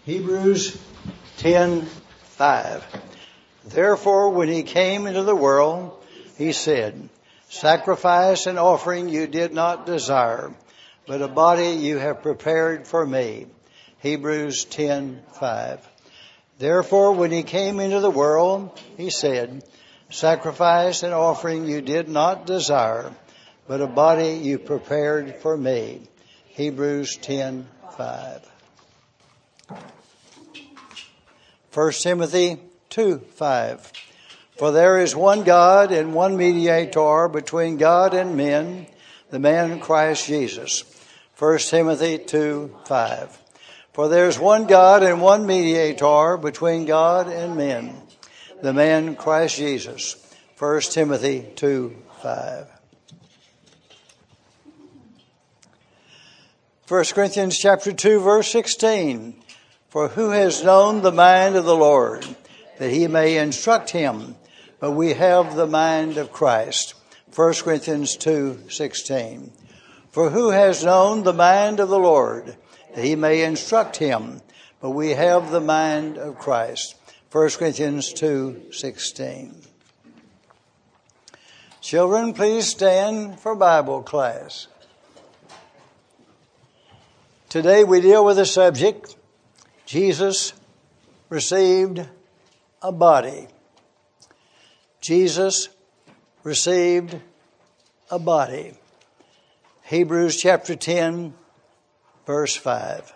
Hebrews 10:5. Therefore, when he came into the world, he said, sacrifice and offering you did not desire, but a body you have prepared for me. Hebrews 10:5. Therefore, when he came into the world, he said, sacrifice and offering you did not desire, but a body you prepared for me. Hebrews 10:5. 1 Timothy 2:5. For there is one God and one mediator between God and men, the man Christ Jesus. 1 Timothy 2:5. For there is one God and one mediator between God and men, the man Christ Jesus. 1 Timothy 2:5. 1 Corinthians chapter 2 verse 16. For who has known the mind of the Lord, that he may instruct him? But we have the mind of Christ. 1 Corinthians 2:16. For who has known the mind of the Lord, that he may instruct him? But we have the mind of Christ. 1 Corinthians 2:16. Children, please stand for Bible class. Today we deal with the subject, Jesus received a body. Jesus received a body. Hebrews chapter 10, verse 5.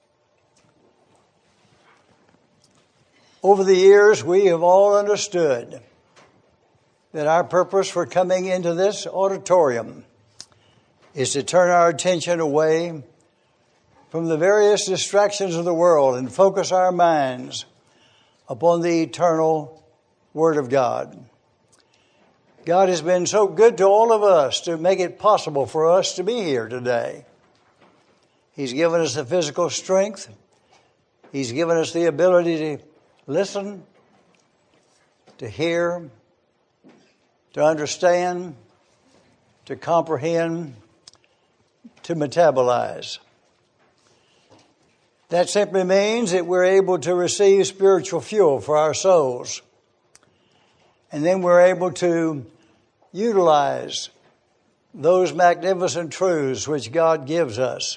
Over the years, we have all understood that our purpose for coming into this auditorium is to turn our attention away from the various distractions of the world and focus our minds upon the eternal Word of God. God has been so good to all of us to make it possible for us to be here today. He's given us the physical strength. He's given us the ability to listen, to hear, to understand, to comprehend, to metabolize. That simply means that we're able to receive spiritual fuel for our souls. And then we're able to utilize those magnificent truths which God gives us.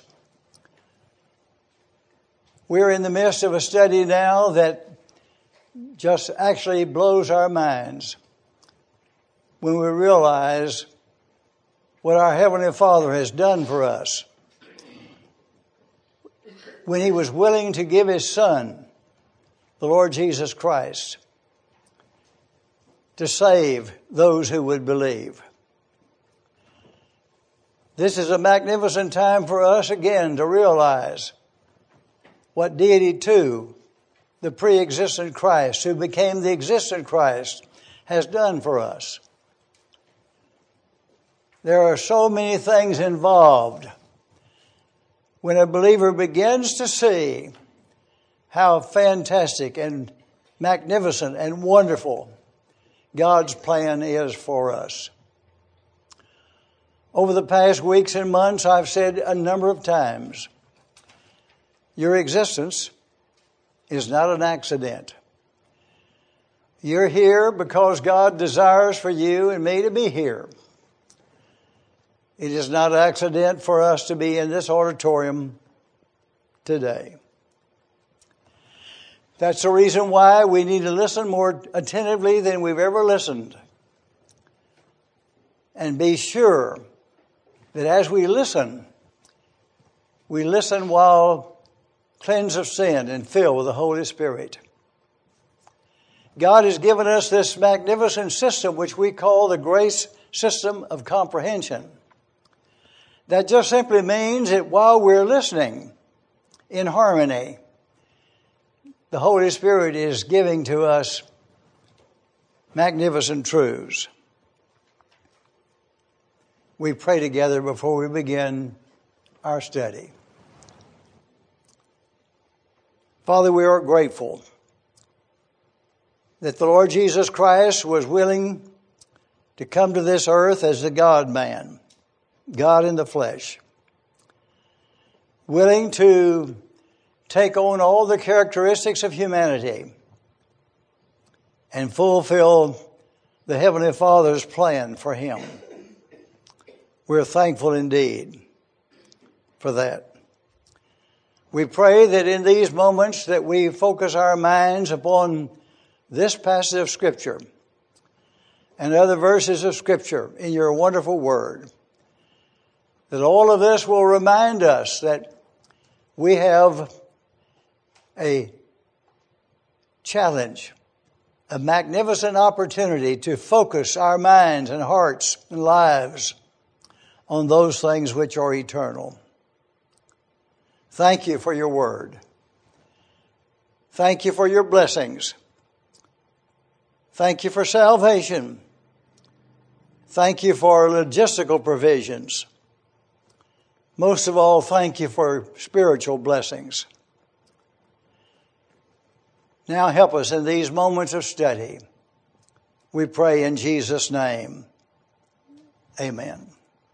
We're in the midst of a study now that just actually blows our minds when we realize what our Heavenly Father has done for us. When he was willing to give his Son, the Lord Jesus Christ, to save those who would believe. This is a magnificent time for us again to realize what Deity 2, the pre-existent Christ, who became the existent Christ, has done for us. There are so many things involved when a believer begins to see how fantastic and magnificent and wonderful God's plan is for us. Over the past weeks and months, I've said a number of times, your existence is not an accident. You're here because God desires for you and me to be here. It is not an accident for us to be in this auditorium today. That's the reason why we need to listen more attentively than we've ever listened. And be sure that as we listen while cleansed of sin and filled with the Holy Spirit. God has given us this magnificent system which we call the grace system of comprehension. That just simply means that while we're listening in harmony, the Holy Spirit is giving to us magnificent truths. We pray together before we begin our study. Father, we are grateful that the Lord Jesus Christ was willing to come to this earth as the God-man. God in the flesh, willing to take on all the characteristics of humanity and fulfill the Heavenly Father's plan for him. We're thankful indeed for that. We pray that in these moments that we focus our minds upon this passage of Scripture and other verses of Scripture in your wonderful Word, that all of this will remind us that we have a challenge, a magnificent opportunity to focus our minds and hearts and lives on those things which are eternal. Thank you for your Word. Thank you for your blessings. Thank you for salvation. Thank you for logistical provisions. Most of all, thank you for spiritual blessings. Now help us in these moments of study. We pray in Jesus' name. Amen.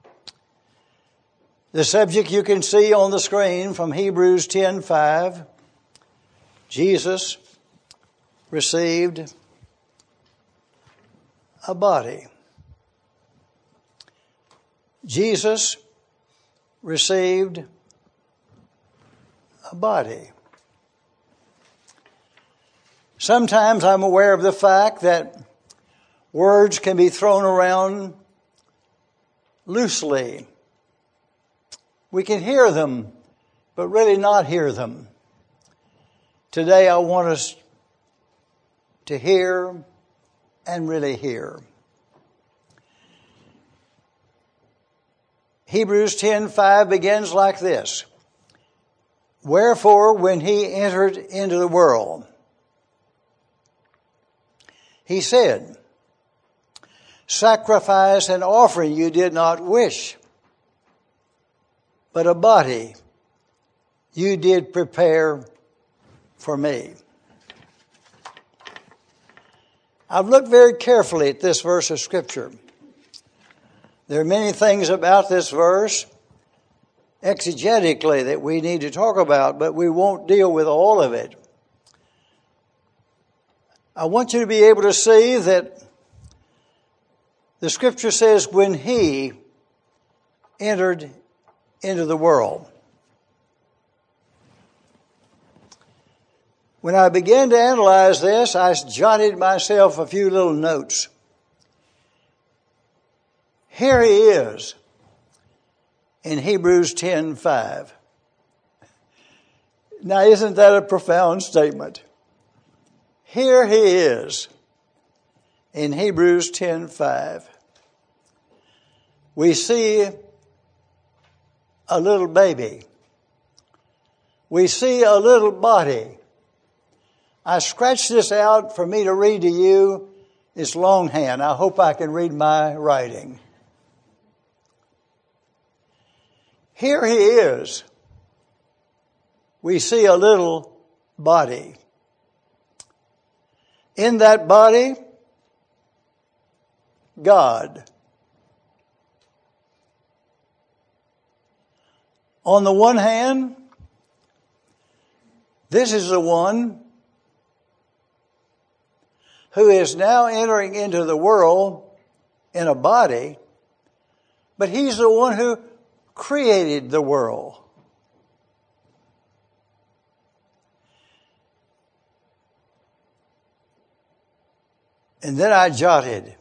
The subject you can see on the screen from Hebrews 10:5. Jesus received a body. Jesus received a body. Sometimes I'm aware of the fact that words can be thrown around loosely. We can hear them, but really not hear them. Today I want us to hear and really hear. Hebrews 10:5 begins like this. Wherefore, when he entered into the world, he said, sacrifice and offering you did not wish, but a body you did prepare for me. I've looked very carefully at this verse of Scripture. There are many things about this verse exegetically that we need to talk about, but we won't deal with all of it. I want you to be able to see that the Scripture says when he entered into the world. When I began to analyze this, I jotted myself a few little notes. Here he is in Hebrews 10:5. Now, isn't that a profound statement? Here he is in Hebrews 10:5. We see a little baby. We see a little body. I scratched this out for me to read to you. It's longhand. I hope I can read my writing. Here he is. We see a little body. In that body, God. On the one hand, this is the one who is now entering into the world in a body, but he's the one who created the world. And then I jotted,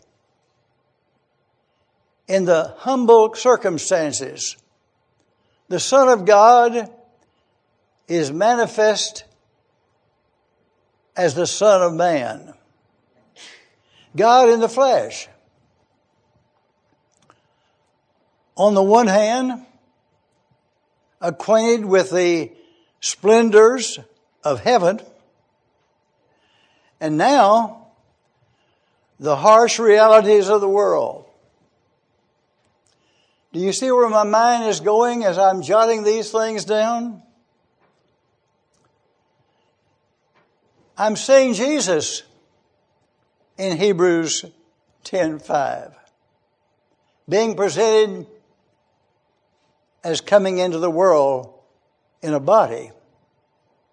in the humble circumstances, the Son of God is manifest as the Son of Man. God in the flesh. On the one hand, acquainted with the splendors of heaven, and now the harsh realities of the world. Do you see where my mind is going as I'm jotting these things down? I'm seeing Jesus in Hebrews 10:5, being presented as coming into the world in a body.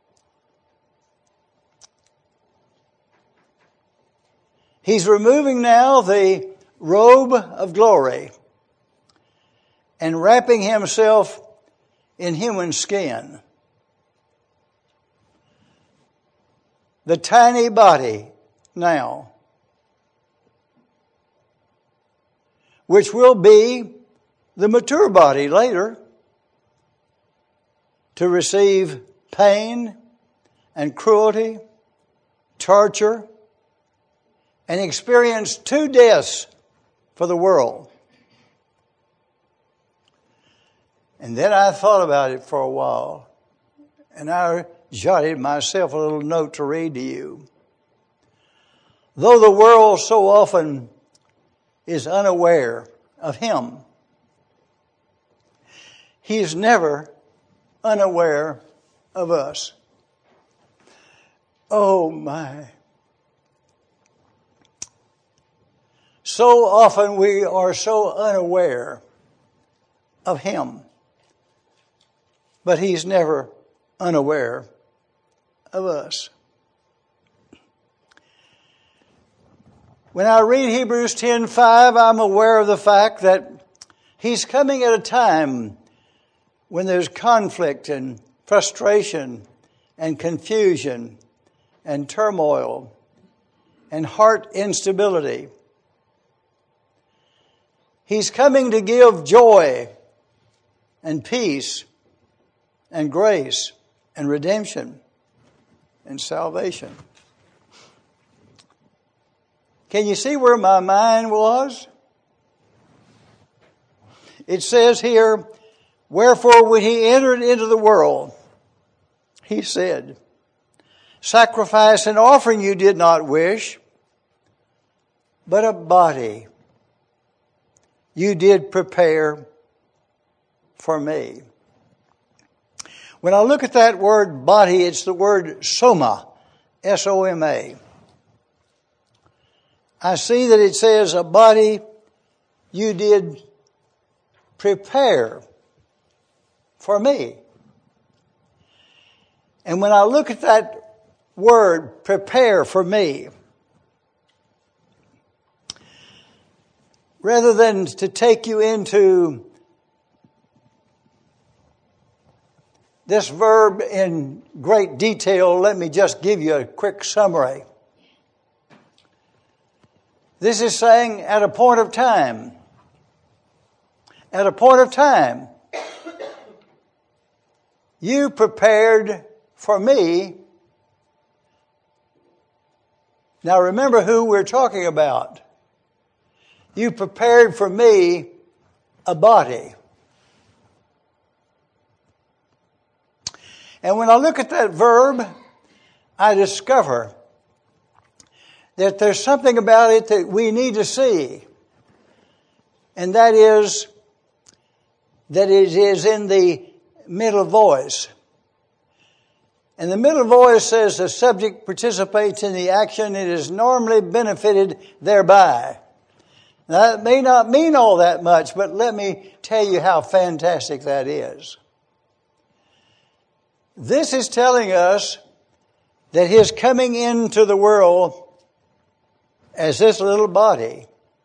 He's removing now the robe of glory and wrapping himself in human skin. The tiny body now, which will be the mature body later, to receive pain and cruelty, torture, and experience 2 deaths for the world. And then I thought about it for a while, and I jotted myself a little note to read to you. Though the world so often is unaware of Him, He is never unaware of us. Oh my. So often we are so unaware of Him, but He's never unaware of us. When I read Hebrews 10:5, I'm aware of the fact that He's coming at a time when there's conflict and frustration and confusion and turmoil and heart instability. He's coming to give joy and peace and grace and redemption and salvation. Can you see where my mind was? It says here, wherefore when He entered into the world, He said, sacrifice and offering you did not wish, but a body you did prepare for me. When I look at that word body, it's the word soma, S-O-M-A. I see that it says a body you did prepare for me. And when I look at that word, prepare for me, rather than to take you into this verb in great detail, let me just give you a quick summary. This is saying at a point of time, you prepared for me. Now remember who we're talking about. You prepared for me a body. And when I look at that verb, I discover that there's something about it that we need to see. And that is that it is in the middle voice. And the middle voice says the subject participates in the action and is normally benefited thereby. Now, that may not mean all that much, but let me tell you how fantastic that is. This is telling us that His coming into the world as this little body,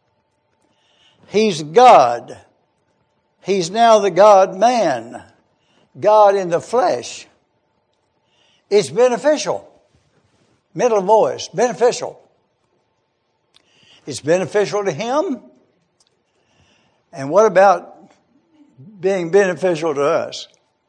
He's God. He's now the God-man, God in the flesh. It's beneficial. Middle voice, beneficial. It's beneficial to Him. And what about being beneficial to us?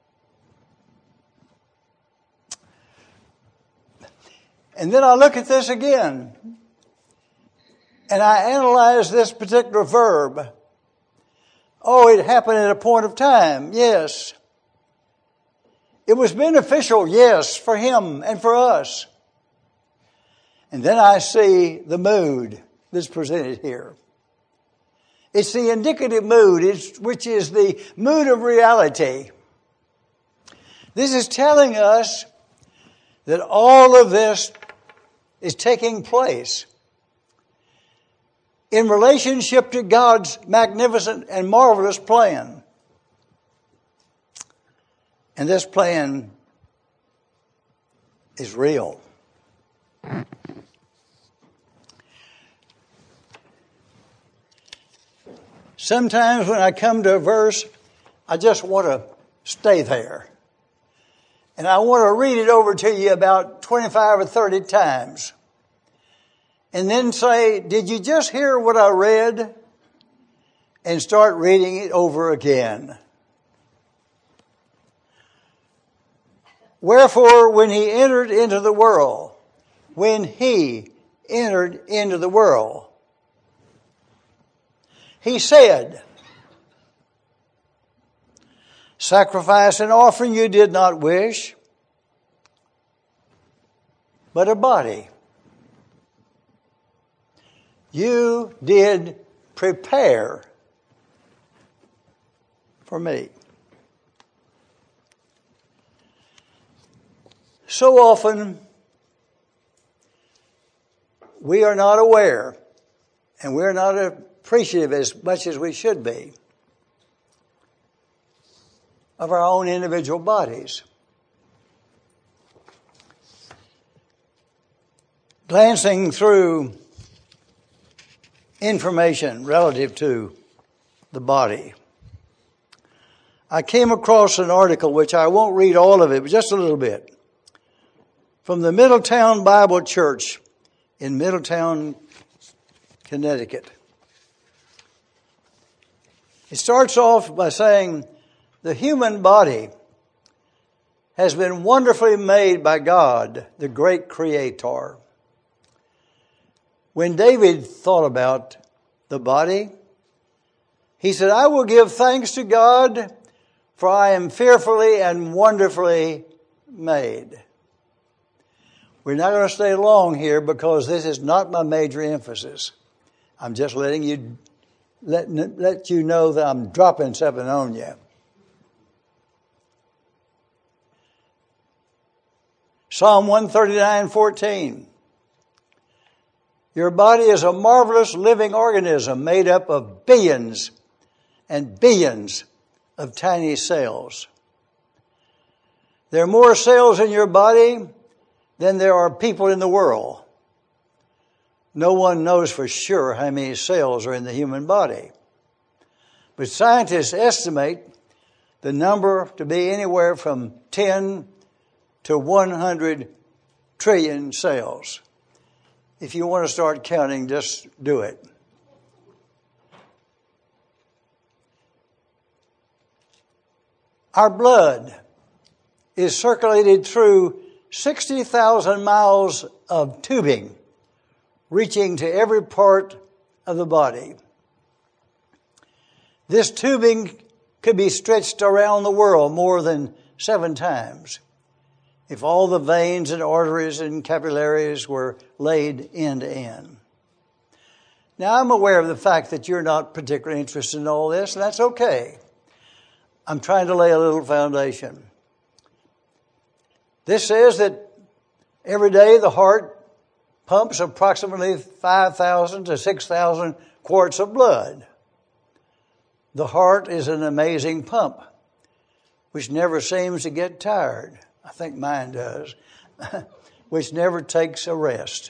And then I look at this again, and I analyze this particular verb. Oh, it happened at a point of time. Yes. It was beneficial, yes, for Him and for us. And then I see the mood that's presented here. It's the indicative mood, which is the mood of reality. This is telling us that all of this is taking place in relationship to God's magnificent and marvelous plan. And this plan is real. Sometimes when I come to a verse, I just want to stay there. And I want to read it over to you about 25 or 30 times. And then say, did you just hear what I read? And start reading it over again. Wherefore, when he entered into the world, he said, sacrifice and offering you did not wish, but a body you did prepare for me. So often, we are not aware, and we're not appreciative as much as we should be, of our own individual bodies. Glancing through information relative to the body, I came across an article, which I won't read all of it, but just a little bit, from the Middletown Bible Church in Middletown, Connecticut. It starts off by saying, the human body has been wonderfully made by God, the great Creator. When David thought about the body, he said, I will give thanks to God, for I am fearfully and wonderfully made. We're not going to stay long here because this is not my major emphasis. I'm just letting you, let you know that I'm dropping something on you. Psalm 139:14. Your body is a marvelous living organism made up of billions and billions of tiny cells. There are more cells in your body than there are people in the world. No one knows for sure how many cells are in the human body. But scientists estimate the number to be anywhere from 10 to 100 trillion cells. If you want to start counting, just do it. Our blood is circulated through 60,000 miles of tubing, reaching to every part of the body. This tubing could be stretched around the world more than 7 times if all the veins and arteries and capillaries were laid end to end. Now, I'm aware of the fact that you're not particularly interested in all this, and that's okay. I'm trying to lay a little foundation. This says that every day the heart pumps approximately 5,000 to 6,000 quarts of blood. The heart is an amazing pump, which never seems to get tired. I think mine does, which never takes a rest.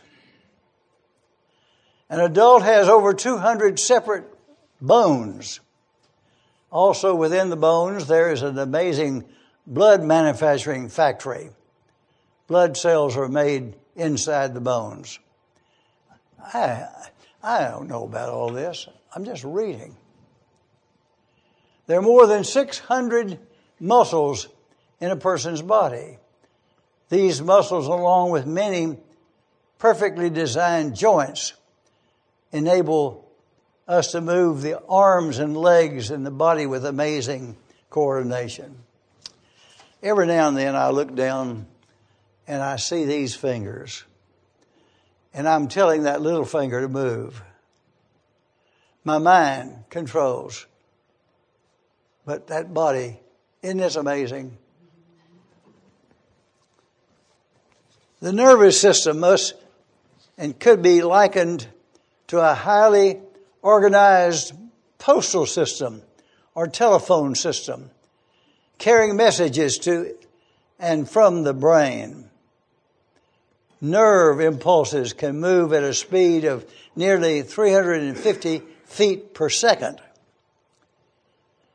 An adult has over 200 separate bones. Also within the bones, there is an amazing blood manufacturing factory. Blood cells are made inside the bones. I don't know about all this. I'm just reading. There are more than 600 muscles in a person's body. These muscles, along with many perfectly designed joints, enable us to move the arms and legs and the body with amazing coordination. Every now and then I look down and I see these fingers, and I'm telling that little finger to move. My mind controls. But that body, isn't this amazing? The nervous system must and could be likened to a highly organized postal system or telephone system, carrying messages to and from the brain. Nerve impulses can move at a speed of nearly 350 feet per second.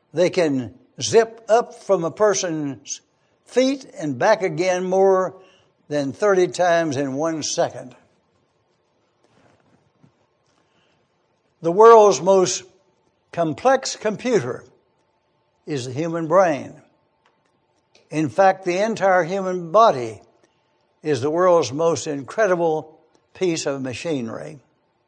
They can zip up from a person's feet and back again more than 30 times in 1 second. The world's most complex computer is the human brain. In fact, the entire human body is the world's most incredible piece of machinery.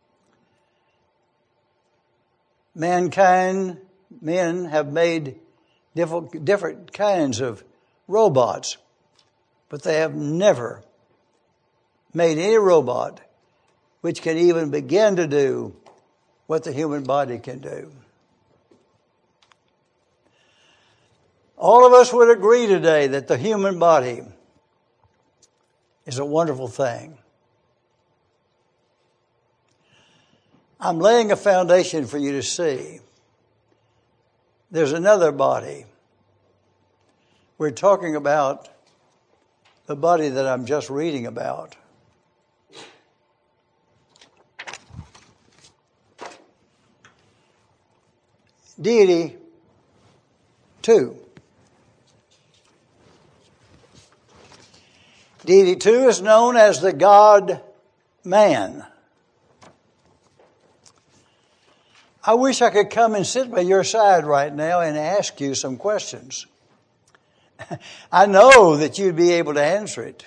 Men have made different kinds of robots, but they have never made any robot which can even begin to do what the human body can do. All of us would agree today that the human body is a wonderful thing. I'm laying a foundation for you to see. There's another body. We're talking about the body that I'm just reading about. Deity 2. Deity 2 is known as the God-man. I wish I could come and sit by your side right now and ask you some questions. I know that you'd be able to answer it.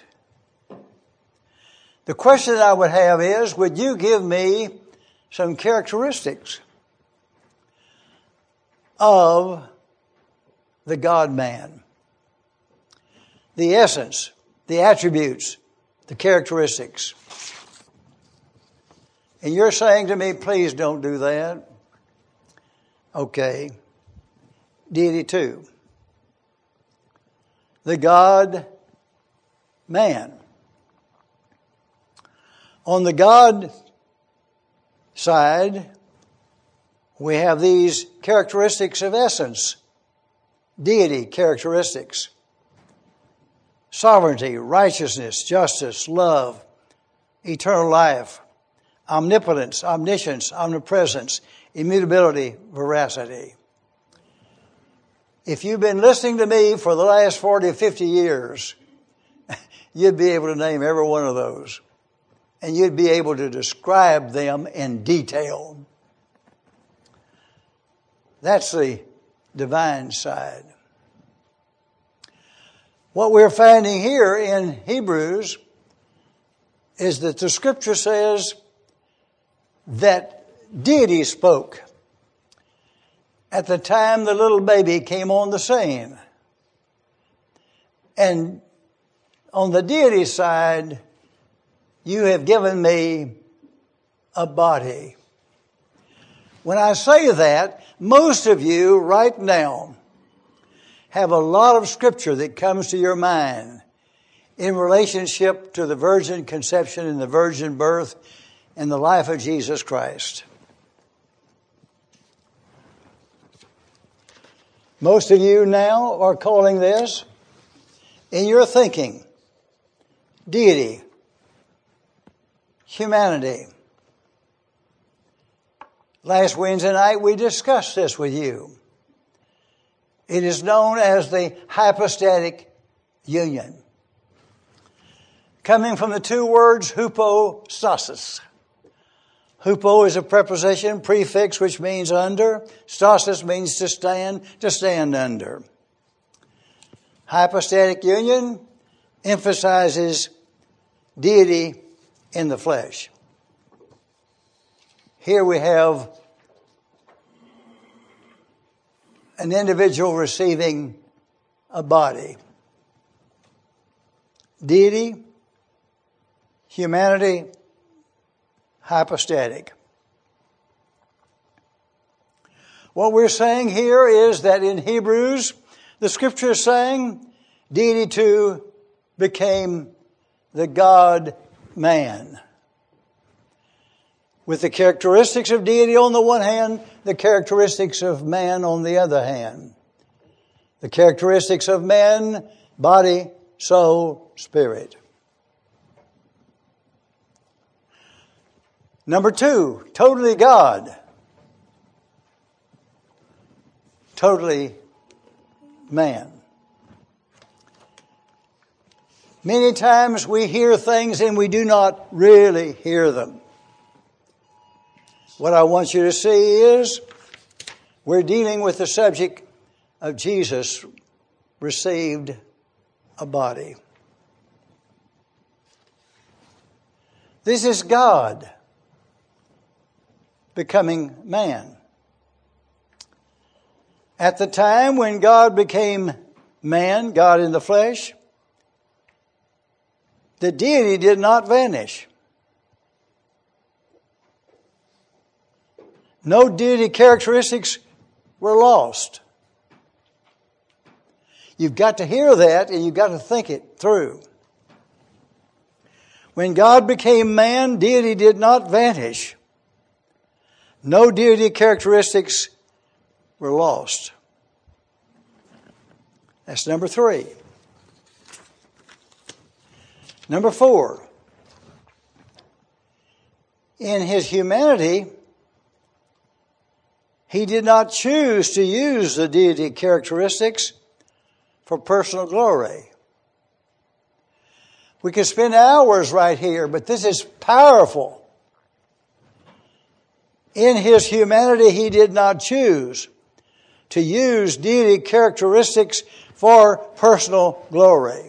The question I would have is, would you give me some characteristics of the God-man? The essence, the attributes, the characteristics. And you're saying to me, please don't do that. Okay. Deity 2. The God-man. On the God side, we have these characteristics of essence, deity characteristics, sovereignty, righteousness, justice, love, eternal life, omnipotence, omniscience, omnipresence, immutability, veracity. If you've been listening to me for the last 40 or 50 years, you'd be able to name every one of those. And you'd be able to describe them in detail. That's the divine side. What we're finding here in Hebrews is that the Scripture says that deity spoke at the time the little baby came on the scene. And on the deity side, you have given me a body. When I say that, most of you right now have a lot of Scripture that comes to your mind in relationship to the virgin conception and the virgin birth and the life of Jesus Christ. Most of you now are calling this, in your thinking, deity, humanity. Last Wednesday night we discussed this with you. It is known as the hypostatic union, coming from the two words hypostasis. Hupo is a preposition, prefix, which means under. Stasis means to stand under. Hypostatic union emphasizes deity in the flesh. Here we have an individual receiving a body. Deity, humanity, hypostatic. What we're saying here is that in Hebrews, the Scripture is saying deity 2 became the God-man. With the characteristics of deity on the one hand, the characteristics of man on the other hand. The characteristics of man, body, soul, spirit. Number 2, totally God. totally man. Many times we hear things and we do not really hear them. What I want you to see is we're dealing with the subject of Jesus received a body. This is God becoming man. At the time when God became man, God in the flesh, the deity did not vanish. No deity characteristics were lost. You've got to hear that and you've got to think it through. When God became man, deity did not vanish. No deity characteristics were lost. That's number 3. Number 4. In his humanity, he did not choose to use the deity characteristics for personal glory. We could spend hours right here, but this is powerful. In his humanity, he did not choose to use deity characteristics for personal glory.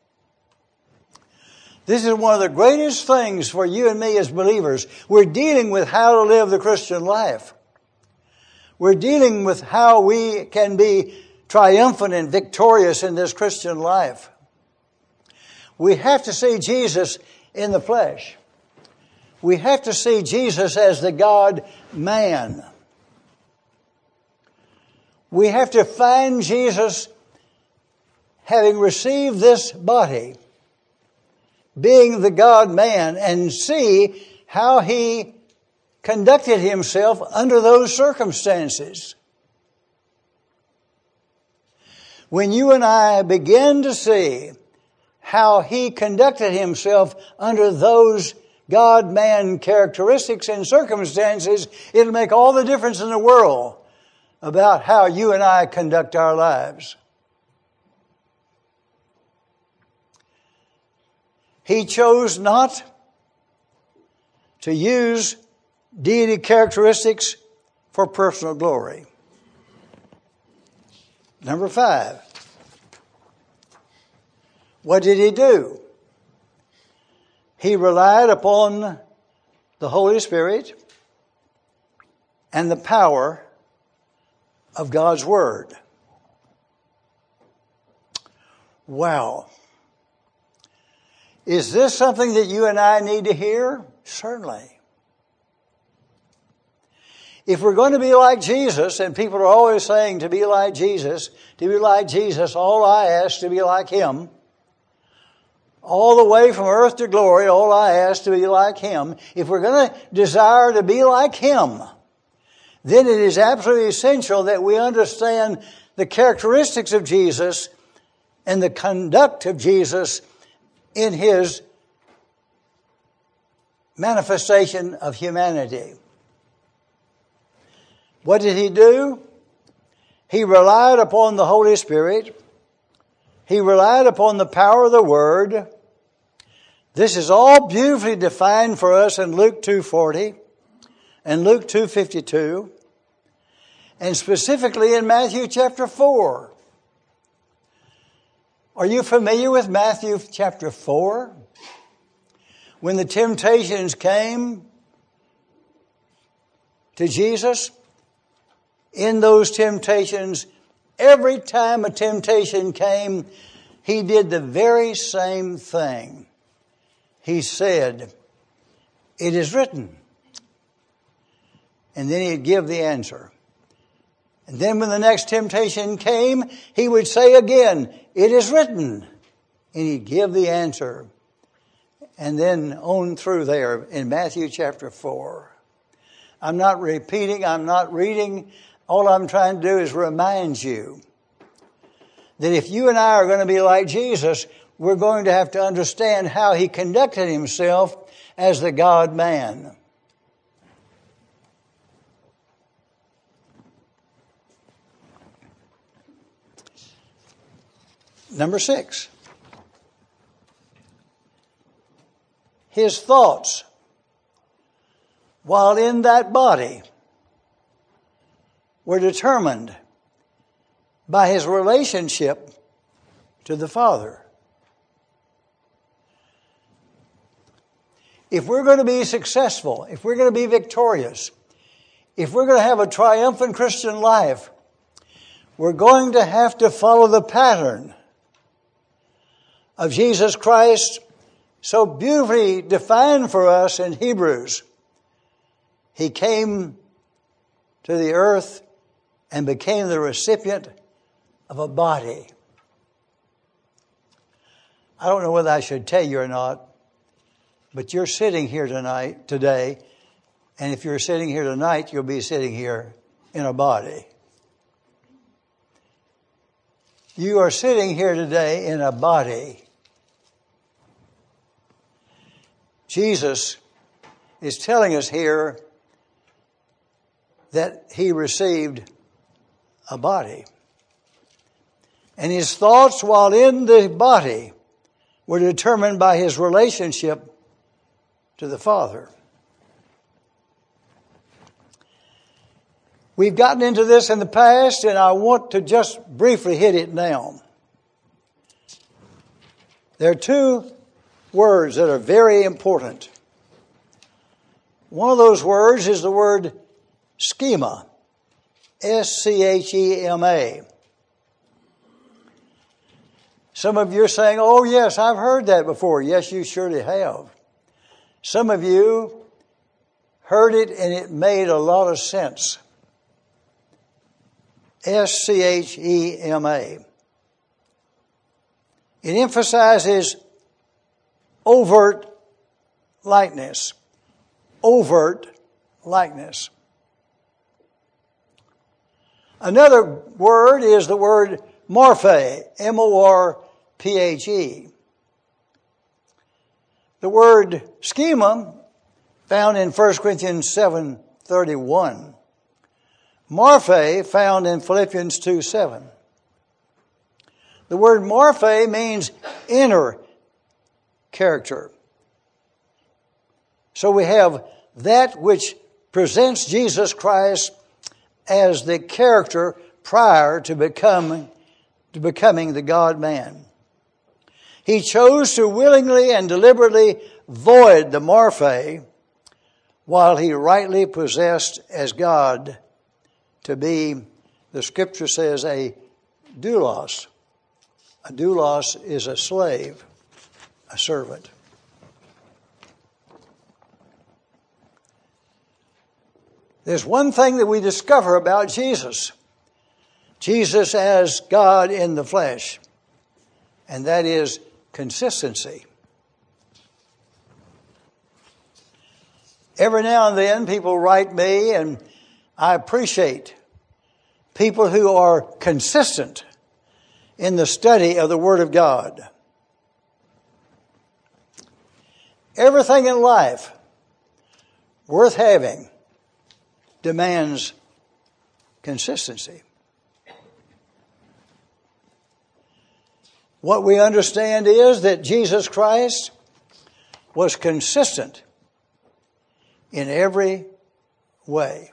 This is one of the greatest things for you and me as believers. We're dealing with how to live the Christian life. We're dealing with how we can be triumphant and victorious in this Christian life. We have to see Jesus in the flesh. We have to see Jesus as the God-man. We have to find Jesus having received this body, being the God-man, and see how he conducted himself under those circumstances. When you and I begin to see how he conducted himself under those God-man characteristics and circumstances, it'll make all the difference in the world about how you and I conduct our lives. He chose not to use deity characteristics for personal glory. Number 5. What did he do? He relied upon the Holy Spirit and the power of God's Word. Wow. Is this something that you and I need to hear? Certainly. If we're going to be like Jesus, and people are always saying to be like Jesus, all I ask to be like Him. All the way from earth to glory, all I ask to be like Him. If we're going to desire to be like Him, then it is absolutely essential that we understand the characteristics of Jesus and the conduct of Jesus in His manifestation of humanity. What did He do? He relied upon the Holy Spirit. He relied upon the power of the Word. This is all beautifully defined for us in Luke 2:40 and Luke 2:52, and specifically in Matthew chapter 4. Are you familiar with Matthew chapter 4? When the temptations came to Jesus, in those temptations, every time a temptation came, He did the very same thing. He said, "It is written." And then He'd give the answer. And then when the next temptation came, He would say again, "It is written." And He'd give the answer. And then on through there in Matthew chapter 4. I'm not repeating, I'm not reading. All I'm trying to do is remind you that if you and I are going to be like Jesus, we're going to have to understand how He conducted Himself as the God-man. Number 6. His thoughts, while in that body, were determined by his relationship to the Father. If we're going to be successful, if we're going to be victorious, if we're going to have a triumphant Christian life, we're going to have to follow the pattern of Jesus Christ, so beautifully defined for us in Hebrews. He came to the earth and became the recipient of a body. I don't know whether I should tell you or not, but you're sitting here today, and if you're sitting here tonight, you'll be sitting here in a body. You are sitting here today in a body. Jesus is telling us here that he received a body. And his thoughts while in the body were determined by his relationship to the Father. We've gotten into this in the past, and I want to just briefly hit it now. There are two words that are very important. One of those words is the word schema. S-C-H-E-M-A. Some of you are saying, oh yes, I've heard that before. Yes, you surely have. Some of you heard it and it made a lot of sense. S-C-H-E-M-A. It emphasizes overt likeness. Overt likeness. Another word is the word morphe, M-O-R-P-H-E. The word schema found in 1 Corinthians 7:31. Morphe found in Philippians 2:7. The word morphe means inner character. So we have that which presents Jesus Christ as the character prior to becoming the God-man. He chose to willingly and deliberately void the morphe while he rightly possessed as God to be, the scripture says, a doulos. A doulos is a slave, a servant. There's one thing that we discover about Jesus. Jesus as God in the flesh. And that is consistency. Every now and then people write me, and I appreciate people who are consistent in the study of the Word of God. Everything in life worth having demands consistency. What we understand is that Jesus Christ was consistent in every way.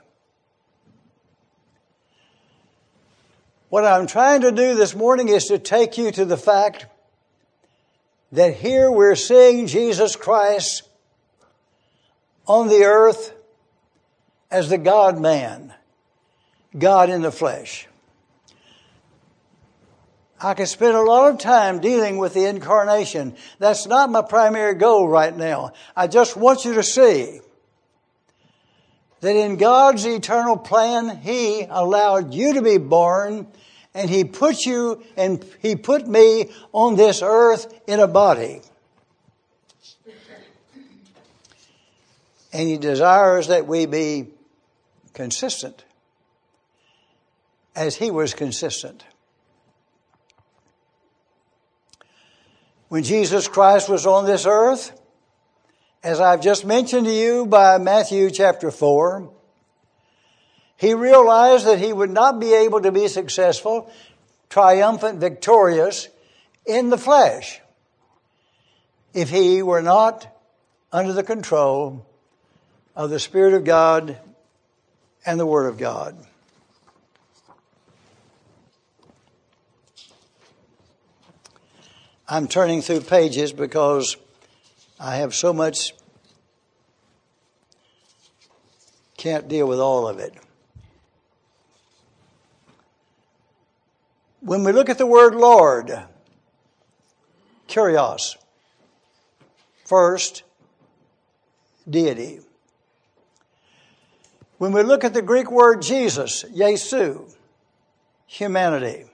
What I'm trying to do this morning is to take you to the fact that here we're seeing Jesus Christ on the earth as the God-man, God in the flesh. I could spend a lot of time dealing with the incarnation. That's not my primary goal right now. I just want you to see that in God's eternal plan, He allowed you to be born, and He put you and He put me on this earth in a body. And He desires that we be consistent as He was consistent. When Jesus Christ was on this earth, as I've just mentioned to you by Matthew chapter 4, He realized that He would not be able to be successful, triumphant, victorious in the flesh if he were not under the control of the Spirit of God and the Word of God. I'm turning through pages because I have so much, can't deal with all of it. When we look at the word Lord, Kyrios, first, deity. When we look at the Greek word Jesus, Yesu, humanity.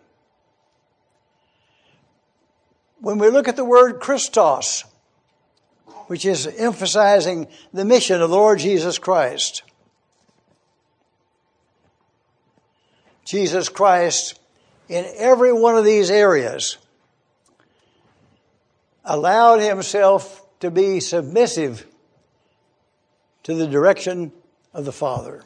When we look at the word Christos, which is emphasizing the mission of the Lord Jesus Christ. Jesus Christ, in every one of these areas, allowed himself to be submissive to the direction of the Father.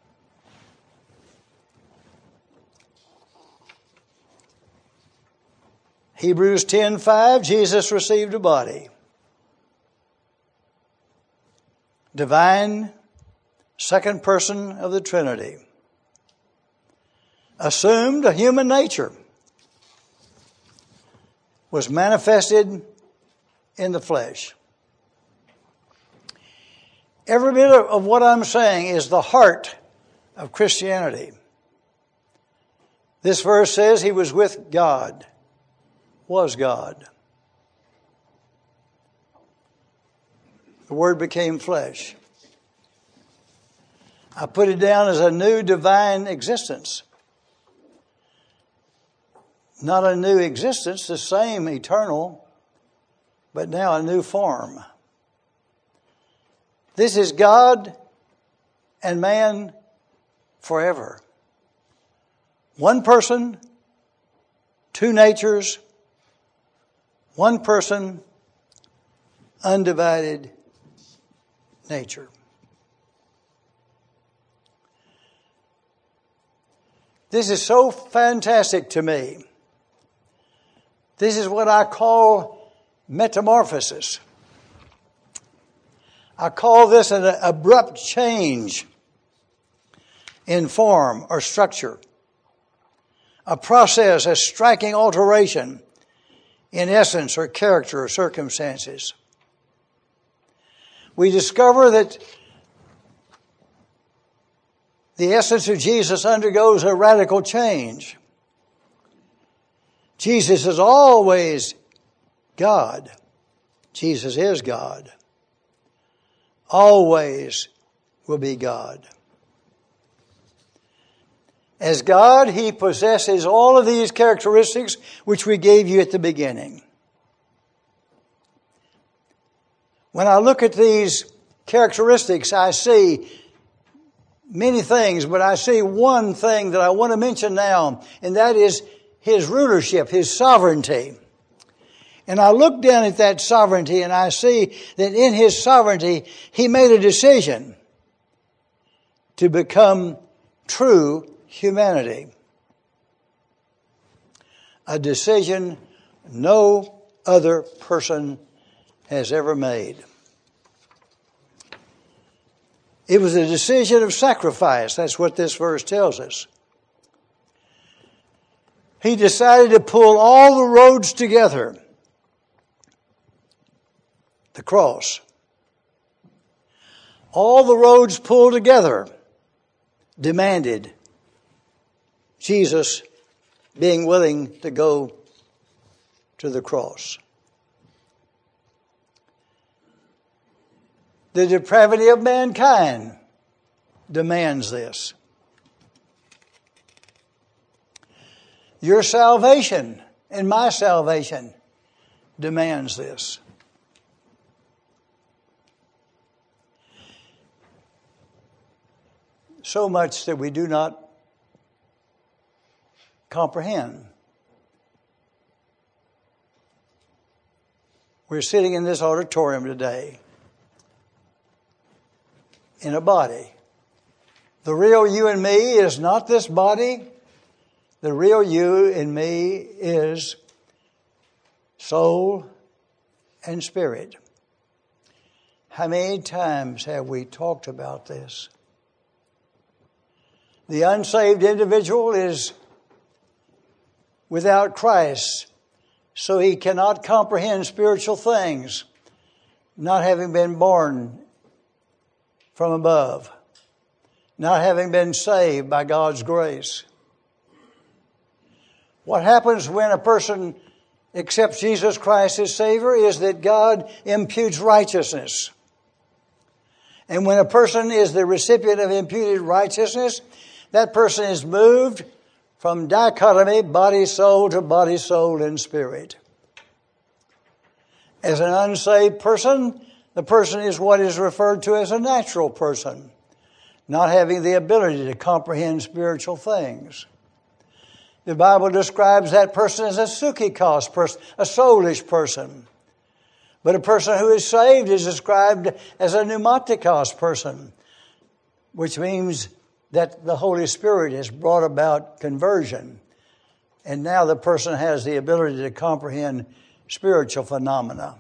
Hebrews 10:5, Jesus received a body. Divine, second person of the Trinity. Assumed a human nature. Was manifested in the flesh. Every bit of what I'm saying is the heart of Christianity. This verse says he was with God, was God. The Word became flesh. I put it down as a new divine existence. Not a new existence, the same eternal, but now a new form. This is God and man forever. One person, two natures, one person, undivided nature. This is so fantastic to me. This is what I call metamorphosis. I call this an abrupt change in form or structure. A process, a striking alteration in essence or character or circumstances. We discover that the essence of Jesus undergoes a radical change. Jesus is always God. Jesus is God. Always will be God. As God, he possesses all of these characteristics which we gave you at the beginning. When I look at these characteristics, I see many things, but I see one thing that I want to mention now, and that is his rulership, his sovereignty. And I look down at that sovereignty and I see that in his sovereignty, he made a decision to become true humanity. A decision no other person has ever made. It was a decision of sacrifice. That's what this verse tells us. He decided to pull all the roads together. The cross. All the roads pulled together demanded Jesus being willing to go to the cross. The depravity of mankind demands this. Your salvation and my salvation demands this. So much that we do not comprehend. We're sitting in this auditorium today in a body. The real you and me is not this body. The real you and me is soul, and spirit. How many times have we talked about this? The unsaved individual is without Christ, so he cannot comprehend spiritual things, not having been born from above, not having been saved by God's grace. What happens when a person accepts Jesus Christ as Savior is that God imputes righteousness. And when a person is the recipient of imputed righteousness, that person is moved from dichotomy, body, soul, to body, soul, and spirit. As an unsaved person, the person is what is referred to as a natural person, not having the ability to comprehend spiritual things. The Bible describes that person as a psychikos person, a soulish person. But a person who is saved is described as a pneumatikos person, which means that the Holy Spirit has brought about conversion. And now the person has the ability to comprehend spiritual phenomena.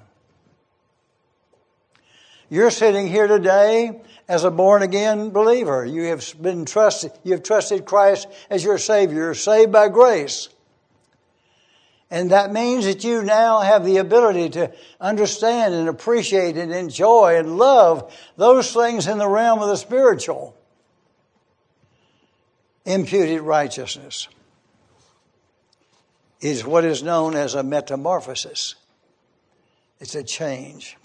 You're sitting here today as a born-again believer. You have trusted Christ as your Savior. You're saved by grace. And that means that you now have the ability to understand and appreciate and enjoy and love those things in the realm of the spiritual. Imputed righteousness is what is known as a metamorphosis. It's a change.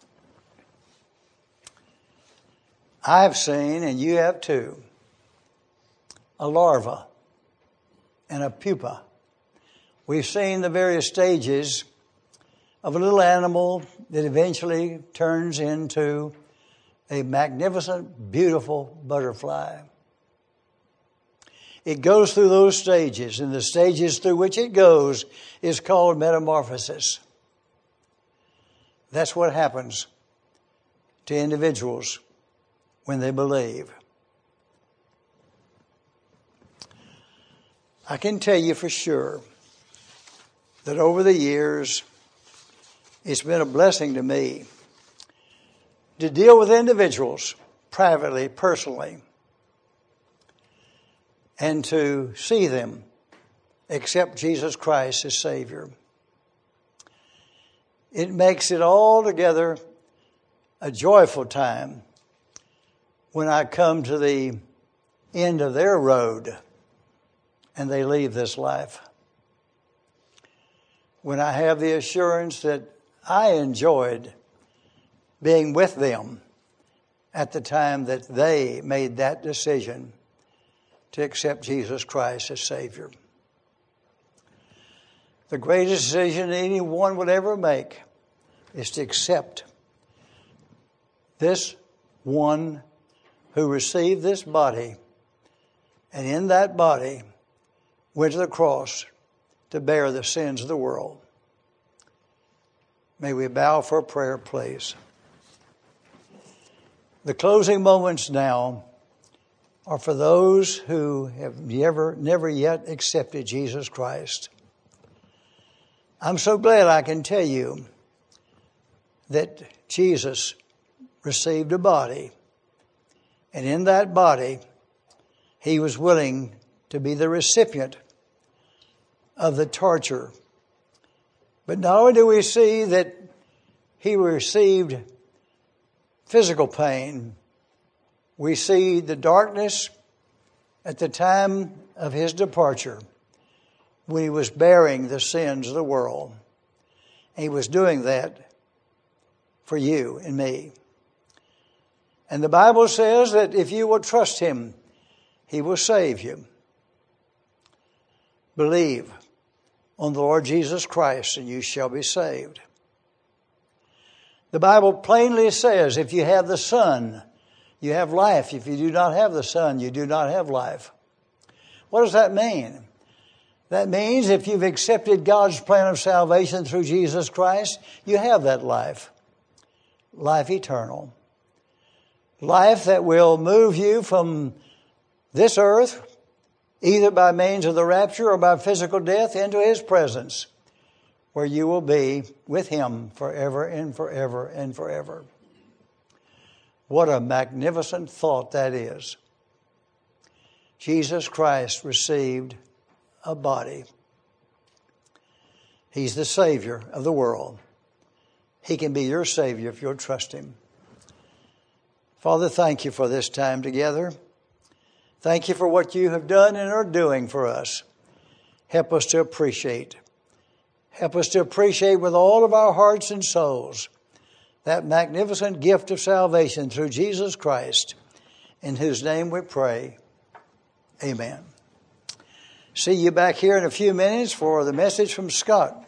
I've seen, and you have too, a larva and a pupa. We've seen the various stages of a little animal that eventually turns into a magnificent, beautiful butterfly. It goes through those stages, and the stages through which it goes is called metamorphosis. That's what happens to individuals when they believe. I can tell you for sure that over the years, it's been a blessing to me to deal with individuals privately, personally, and to see them accept Jesus Christ as Savior. It makes it altogether a joyful time when I come to the end of their road and they leave this life. When I have the assurance that I enjoyed being with them at the time that they made that decision to accept Jesus Christ as Savior. The greatest decision anyone would ever make is to accept this one who received this body and in that body went to the cross to bear the sins of the world. May we bow for a prayer, please. The closing moments now are for those who have never yet accepted Jesus Christ. I'm so glad I can tell you that Jesus received a body, and in that body, he was willing to be the recipient of the torture. But not only do we see that he received physical pain, we see the darkness at the time of his departure when he was bearing the sins of the world. And he was doing that for you and me. And the Bible says that if you will trust him, he will save you. Believe on the Lord Jesus Christ and you shall be saved. The Bible plainly says if you have the Son, you have life. If you do not have the Son, you do not have life. What does that mean? That means if you've accepted God's plan of salvation through Jesus Christ, you have that life. Life eternal. Life that will move you from this earth, either by means of the rapture or by physical death, into his presence, where you will be with him forever and forever and forever. What a magnificent thought that is. Jesus Christ received a body. He's the Savior of the world. He can be your Savior if you'll trust him. Father, thank you for this time together. Thank you for what you have done and are doing for us. Help us to appreciate. Help us to appreciate with all of our hearts and souls that magnificent gift of salvation through Jesus Christ, in whose name we pray. Amen. See you back here in a few minutes for the message from Scott.